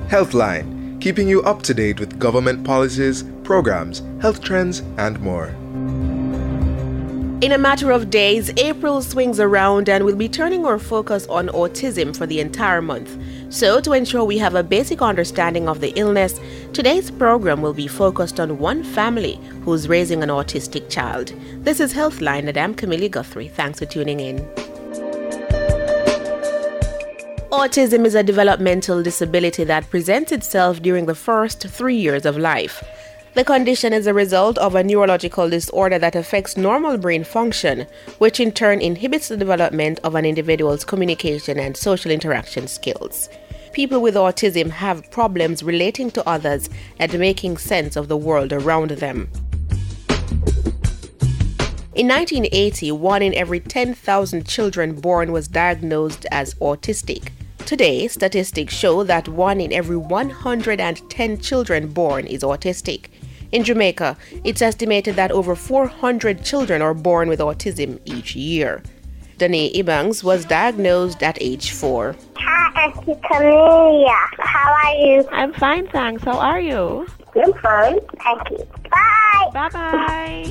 Healthline, keeping you up to date with government policies, programs, health trends, and more. In a matter of days, April swings around and we'll be turning our focus on autism for the entire month. So, to ensure we have a basic understanding of the illness, today's program will be focused on one family who's raising an autistic child. This is Healthline, and I'm Camille Guthrie. Thanks for tuning in. Autism is a developmental disability that presents itself during the first 3 years of life. The condition is a result of a neurological disorder that affects normal brain function, which in turn inhibits the development of an individual's communication and social interaction skills. People with autism have problems relating to others and making sense of the world around them. In 1980, 1 in every 10,000 children born was diagnosed as autistic. Today, statistics show that 1 in every 110 children born is autistic. In Jamaica, it's estimated that over 400 children are born with autism each year. Danae Ibangs was diagnosed at age 4. Hi, Auntie Camellia. How are you? I'm fine, thanks. How are you? I'm fine. Thank you. Bye. Bye-bye.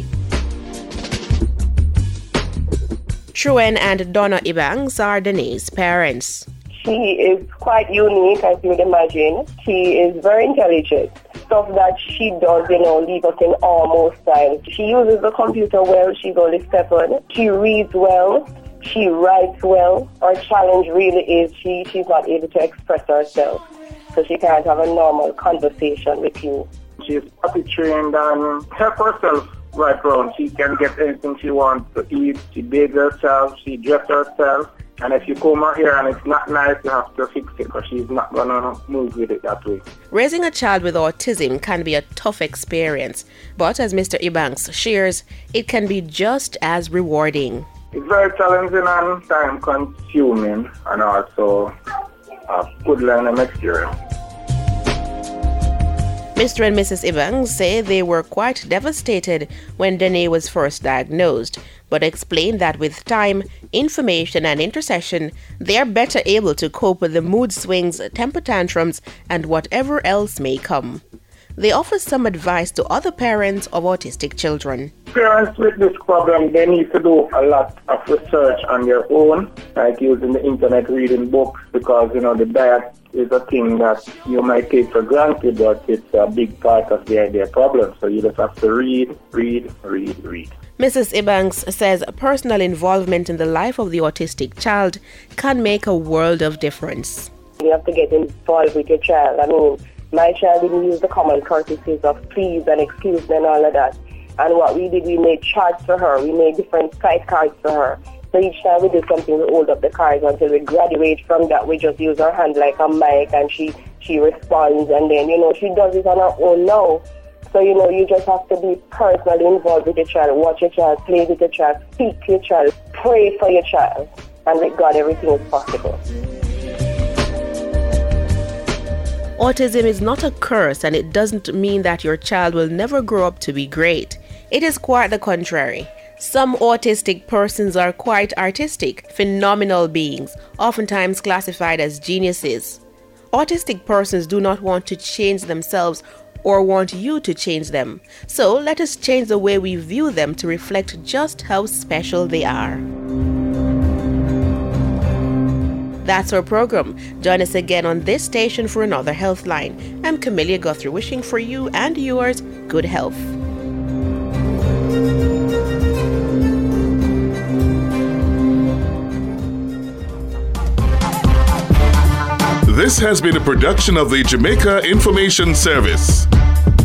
Truen and Donna Ibangs are Danae's parents. She is quite unique, as you would imagine. She is very intelligent. Stuff that she does, leave us in awe most times. She uses the computer well. She's only 7. She reads well. She writes well. Our challenge really is she's not able to express herself. So she can't have a normal conversation with you. She's potty trained and help herself right around. She can get anything she wants to eat. She bathes herself. She dresses herself. And if you comb her hair and it's not nice, you have to fix it because she's not going to move with it that way. Raising a child with autism can be a tough experience, but as Mr. Ibangs shares, it can be just as rewarding. It's very challenging and time-consuming and also a good learning experience. Mr. and Mrs. Ibangs say they were quite devastated when Danae was first diagnosed, but explain that with time, information and intercession, they are better able to cope with the mood swings, temper tantrums, and whatever else may come. They offer some advice to other parents of autistic children. Parents with this problem, they need to do a lot of research on their own, like using the internet, reading books, because, the diet is a thing that you might take for granted, but it's a big part of their problem. So you just have to read. Mrs. Ibangs says personal involvement in the life of the autistic child can make a world of difference. You have to get involved with your child. My child didn't use the common courtesies of please and excuse me and all of that. And what we did, we made charts for her. We made different sight cards for her. So each time we do something, we hold up the cards until we graduate from that. We just use her hand like a mic and she responds. And then, she does it on her own now. So, you just have to be personally involved with your child. Watch your child, play with your child, speak to your child, pray for your child. And with God, everything is possible. Autism is not a curse, and it doesn't mean that your child will never grow up to be great. It is quite the contrary. Some autistic persons are quite artistic, phenomenal beings, oftentimes classified as geniuses. Autistic persons do not want to change themselves or want you to change them. So let us change the way we view them to reflect just how special they are. That's our program. Join us again on this station for another Healthline. I'm Camille Guthrie, wishing for you and yours good health. This has been a production of the Jamaica Information Service.